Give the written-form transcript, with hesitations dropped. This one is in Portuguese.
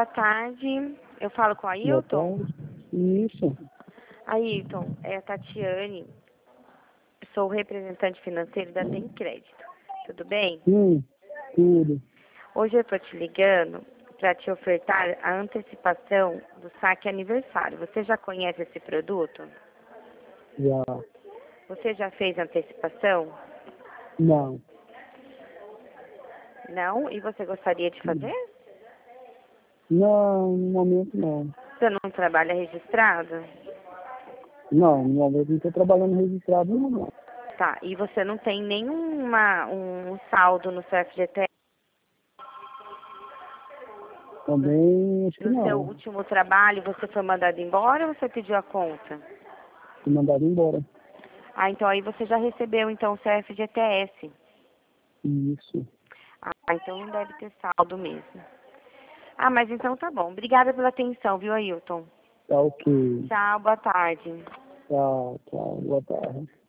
boa tarde. Eu falo com a Boa Ailton? tarde. Isso. Ailton, é a Tatiane. Sou representante financeiro da Tem Crédito. Tudo bem? Tudo. Hoje eu estou te ligando para te ofertar a antecipação do saque aniversário. Você já conhece esse produto? Já. Você já fez antecipação? Não. Não? E você gostaria de fazer? Não, no momento não. Você não trabalha registrado? Não, no momento não estou trabalhando registrado não. Tá. E você não tem um saldo no seu FGTS? Também acho que No seu não. último trabalho, você foi mandado embora ou você pediu a conta? Fui mandado embora. Ah, então aí você já recebeu então o seu FGTS. Isso. Ah, então não deve ter saldo mesmo. Ah, mas então tá bom. Obrigada pela atenção, viu, Ailton? Tá ok. Tchau, boa tarde. Tchau, boa tarde.